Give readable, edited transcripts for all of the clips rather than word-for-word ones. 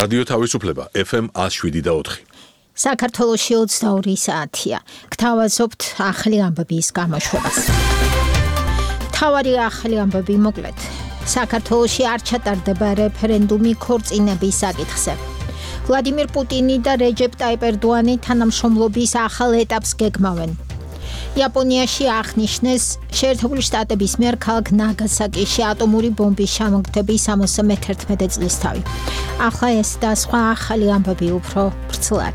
რადიო თავისუფლება FM 107.4. საქართველოში 22 საათია. გთავაზობთ ახალი ამბების გამოშვებას. მთავარი ახალი ამბები მოკლედ. საქართველოში არ ჩატარდება რეფერენდუმი ქორწინების საკითხზე. ვლადიმირ პუტინი და რეჯეპ ტაიპ ერდოანი თანამშრომლობის ახალ ეტაპს გეგმავენ. იაპონიაში აღნიშნეს შეერთებული შტატების მიერ ქალაქ ნაგასაკიში ატომური ბომბის ჩამოგდების 71 წლისთავი. ახლა ეს და სხვა ახალი ამბები უფრო ბრწყლად.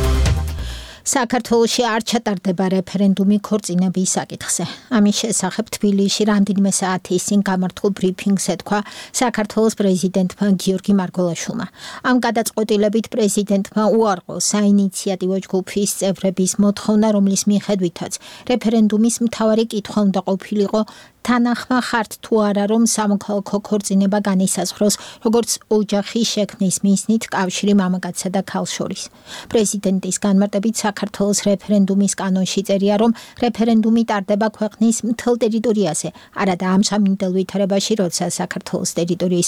საქართველოში არ ჩატარდება რეფერენდუმი ქორწინების საკითხზე. ამის შესახებ თბილისში რამდენიმე საათის წინ გამართულ ბრიფინგს ეთქვა საქართველოს პრეზიდენტმა გიორგი მარგველაშვილმა. ამ გადაწყვეტილებით პრეზიდენტმა უარყო საინიციატივო ჯგუფის წევრების მოთხოვნა, რომლის მიხედვითაც რეფერენდუმის მთავარი კითხვა უნდა ყოფილიყო თანახმა ხართ თუ არა, რომ სამოქალაქო ქორწინება განისაზღვროს როგორც ოჯახის შექმნის მიზნით კავშირი მამაკაცსა და ქალს შორის. პრეზიდენტის განმარტებით საქართველოს რეფერენდუმის კანონში წერია, რომ რეფერენდუმი ტარდება ქვეყნის მთელ ტერიტორიაზე, არადა ამ სამინდელ ვითარებაში, როცა საქართველოს ტერიტორიის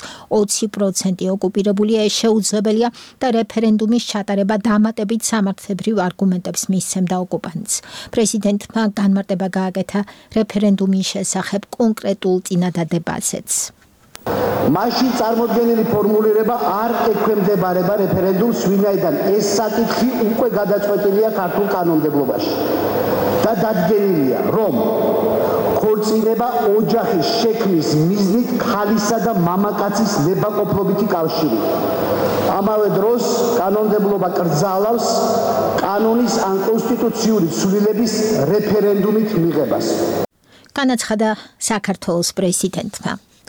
20% ოკუპირებულია, ეს შეუძლებელია და რეფერენდუმის ჩატარება დამატებით სამართლებრივ არგუმენტებს მისცემდა ოკუპანტს. პრეზიდენტმა განმარტება გააკეთა რეფერენდუმის შესახებ კონკრეტულ წინადადებაზეც. მაშინ წარმოდგენილი ფორმულირება არ ექვემდებარება რეფერენდუმს, ვინაიდან ეს საკითხი უკვე გადაწყვეტილია ქართულ კანონმდებლობაში და დადგენილია, რომ ქორწინება ოჯახის შექმნის მიზნით ქალისა და მამაკაცის ნებაყოფლობითი კავშირი. ამავე დროს კანონმდებლობა კრძალავს კანონის ან კონსტიტუციური ცვლილების რეფერენდუმით მიღებას. განაცხადა საქართველოს პრეზიდენტმა.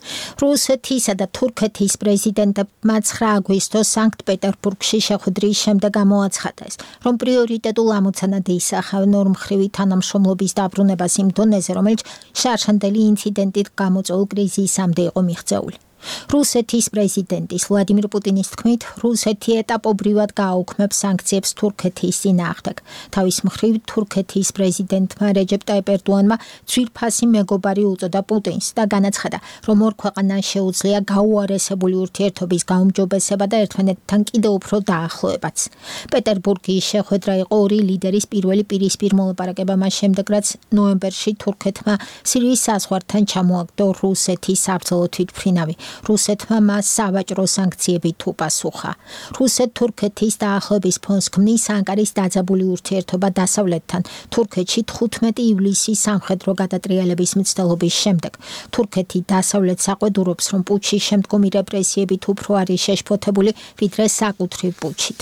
რუსეთისა და თურქეთის პრეზიდენტებმა 9 აგვისტოს სანქტ-პეტერბურგში შეხვედრის შემდეგ გამოაცხადეს, რომ პრიორიტეტულ ამოცანად ისახავენ ორმხრივი თანამშრომლობის დაბრუნებას იმ დონეზე, რომელიც შარშანდელი ინციდენტით გამოწვეულ კრიზისამდე იყო მიღწეული. რუსეთის პრეზიდენტის ვლადიმირ პუტინის თქმით, რუსეთი ეტაპობრივად გააუქმებს სანქციებს თურქეთის წინააღმდეგ. თავის მხრივ თურქეთის პრეზიდენტმა რეჯეპ ტაიპ ერდოანმა ძვირფასი მეგობარი უწოდა პუტინს და განაცხადა, რომ ორ ქვეყანას შეუძლია გაუარესებული ურთიერთობის გაუმჯობესება და ერთმანეთთან კიდევ უფრო დაახლოებაც. პეტერბურგის შეხვედრა იყო ორი ლიდერის პირველი პირისპირ მოლაპარაკება მას შემდეგ, რაც ნოემბერში თურქეთმა სირიის საზღვართან ჩამოაგდო რუსეთის საბრძოლო თვითმფრინავი. რუსეთმა მას სავაჭრო სანქციებით უპასუხა. რუსეთ-თურქეთის დაახლოების ფონს ქმნის ანკარის დაძაბული ურთიერთობა დასავლეთთან. თურქეთში 15 ივლისის სამხედრო გადატრიალების მცდელობის შემდეგ. თურქეთი დასავლეთს აყვედურობს, რომ პუჩის შემდგომი რეპრესიებით უფრო არის შეშფოთებული, ვიდრე საკუთრივ პუჩით.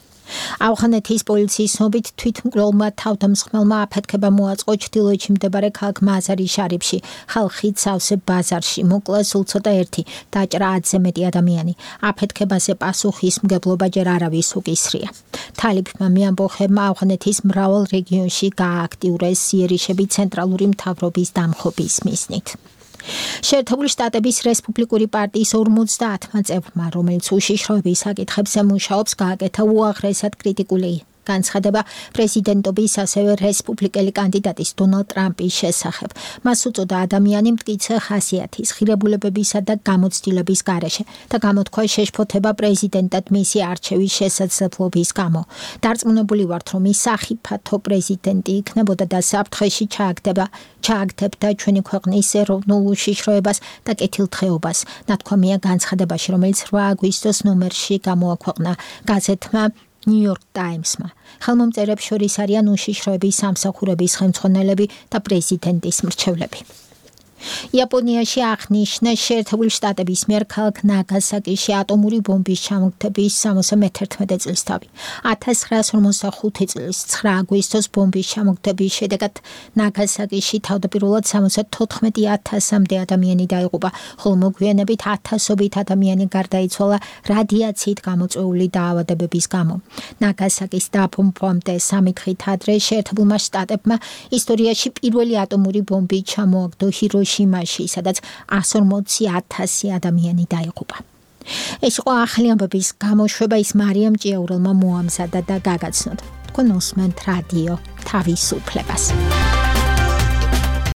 ავღანეთის პოლიციის ცნობით თვითმკვლელმა თავდამსხმელმა აფეთქება მოაწყო ჩრდილოეთში მდებარე ქალაქ მაზარი შარიფში, ხალხით სავსე ბაზარში. მოკლეს უცოტა ერთი, დაჭრა 10-ზე მეტი ადამიანი. აფეთქებაზე პასუხისმგებლობა ჯერ არავის უკისრია. თალიფმა მეამბოხებმა ავღანეთის მრავალ რეგიონში გაააქტიურეს იერიშები ცენტრალური მთავრობის დამხობის მიზნით. შეერთებული შტატების რესპუბლიკური პარტიის 50 წევრმა, რომელიც უშიშროების საკითხებზე მუშაობს, გააკეთა უაღრესად კრიტიკული განცხადება პრეზიდენტობის ასევე რესპუბლიკელი კანდიდატის დონალდ ტრამპის შესახებ. მას უწოდა ადამიანი მტკიცე ხასიათის, ღირებულებებისა და გამოცდილების გარეშე და გამოთქვა შეშფოთება პრეზიდენტად მისი არჩევის შესაძლებლობის გამო. დარწმუნებული ვართ, რომ ის სახიფათო პრეზიდენტი იქნებოდა და საფრთხეში ჩააგდებდა ჩვენი ქვეყნის ეროვნულ უშიშროებას და კეთილდღეობას. ნათქვამია განცხადებაში, რომელიც 8 აგვისტოს ნომერში გამოაქვეყნა გაზეთმა ნიუ-იორკ ტაიმსმა. ხელმომწერებს შორის არიან უშიშროების სამსახურების ხელმძღვანელები და პრეზიდენტის მრჩევლები. იაპონიაში აღნიშნეს შეერთებული შტატების მიერ ქალაქ ნაგასაკიში ატომური ბომბის ჩამოგდების 71 წლისთავი. 1945 წლის 9 აგვისტოს ბომბის ჩამოგდების შედეგად ნაგასაკიში თავდაპირველად 74,000-მდე ადამიანი დაიღუპა, ხოლო მოგვიანებით ათასობით ადამიანი გარდაიცვალა რადიაციით გამოწვეული დაავადებების გამო. ნაგასაკის დაბომბვამდე 3 დღით ადრე შეერთებულმა შტატებმა ისტორიაში პირველი ატომური ბომბი ჩამოაგდო ჰიროშიმაში, სადაც 140,000 ადამიანი დაიღუპა. ეს იყო ახალი ამბების გამოშვება, ის მარიამ ჭიაურელმა მოამზადა და გაგაცნოთ. თქვენ უსმენთ რადიო თავისუფლებას.